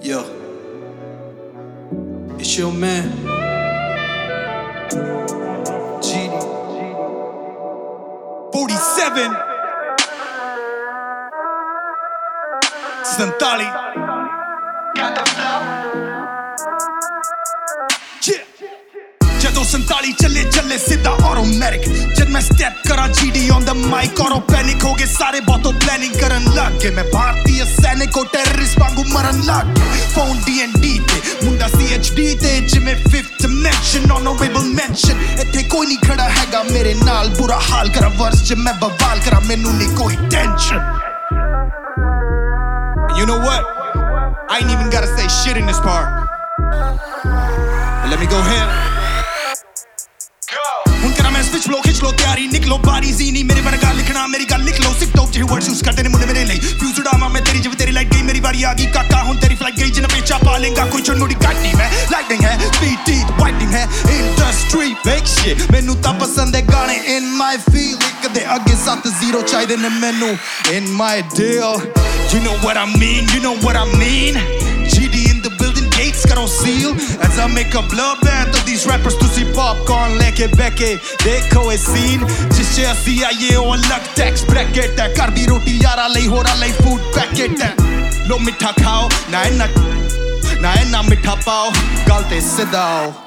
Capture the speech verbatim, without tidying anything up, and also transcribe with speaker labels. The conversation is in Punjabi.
Speaker 1: Yo, it's your man, G D forty-seven ਸੰਤਾਲੀ ਜਦੋਂ ਸੰਤਾਲੀ ਚੱਲੇ ਚੱਲੇ ਸਿੱਧਾ ਆਟੋਮੈਟਿਕ ਜਦ ਮੈਂ ਸਟੈਪ ਕਰਾਂ ਜੀਡੀ ਔਨ ਦ ਮਾਈਕ ਔਰੋ ਪੈਨਿਕ ਹੋ ਗਏ ਸਾਰੇ ਬਹੁਤੋਂ ਪਲੈਨਿੰਗ ਕਰਨ ਲੱਗ ਗਏ ਮੈਂ ਭਾਰਤੀ ਸੈਨਿਕ ਉਹ ਟੈਰਰਿਸਟ ਵਾਂਗੂ ਮਰਨ ਲੱਗ ਗਏ ਫੋਨ ਡੀ ਐਨ ਡੀ ਤੇ ਮੁੰਡਾ ਸੀ ਐਚ ਡੀ ਤੇ ਜਿਵੇਂ ਫਿਫਥ ਡਿਮੈਂਸ਼ਨ ਆਨਰੇਬਲ ਮੈਂਸ਼ਨ ਇੱਥੇ ਕੋਈ ਨਹੀਂ ਖੜਾ ਹੈਗਾ ਮੇਰੇ ਨਾਲ ਬੁਰਾ ਹਾਲ ਕਰਾਂ ਵਰਸ ਚ ਮੈਂ ਬਵਾਲ ਕਰਾਂ ਮੈਨੂੰ ਨਹੀਂ ਕੋਈ tension You know what? I ain't even gotta say shit in this part. But let me go ahead. ਹੁਣ ਕਰਾਂ ਮੈਂ ਸਵਿਚ ਫਲੋ ਖਿੱਚ ਲੋ ਤਿਆਰੀ ਨਿਕਲੋ ਬਾਰੀ ਜ਼ੀਨੀ ਮੇਰੇ ਵਰਗਾ ਲਿਖਣਾ ਮੇਰੀ ਗੱਲ ਲਿਖ ਲੋ ਸਿਕ ਟੋਪ ਜਿਹੇ ਵਰਡਸ ਯੂਜ਼ ਕਰਦੇ ਨੇ ਮੁੰਡੇ ਮੇਰੇ ਲਈ ਫਿਊਜ਼ ਉਡਾਵਾਂ ਮੈਂ ਤੇਰੀ ਜਿਵੇਂ ਤੇਰੀ ਲਾਈਟ ਗਈ ਮੇਰੀ ਵਾਰੀ ਆ ਗਈ ਕਾਕਾ ਹੁਣ ਤੇਰੀ ਫਲਾਈਟ ਗਈ ਜਿੰਨਾ ਪੇਚਾ ਪਾ ਲੇਗਾ ਕੋਈ ਚੜ ਮੁੜੀ ਕੱਟ ਨਹੀਂ ਮੈਂ ਲਾਈਟਿੰਗ ਹੈ ਸਪੀਡ ਟੀਥ ਵਾਈਟਿੰਗ ਹੈ ਇੰਡਸਟਰੀ ਫੇਕ ਸ਼ਿਟ ਮੈਨੂੰ ਤਾਂ ਪਸੰਦ ਹੈ ਗਾਣੇ ਇਨ ਮਾਈ ਫੀਲ ਇੱਕ ਦੇ ਅੱਗੇ ਸੱਤ ਜ਼ੀਰੋ ਚਾਹੀਦੇ ਨੇ ਮੈਨੂੰ in my deal You know what I mean, you know what I mean G D in the building, gates got on seal As I make a bloodbath of these rappers to see popcorn leke beke Dekho a scene Jisse assi aaye ho alag tax bracket hai Kar di roti yara lai hora lai food packet hai Lo mitha khao na enna na enna mitha pao Gal te sidha aao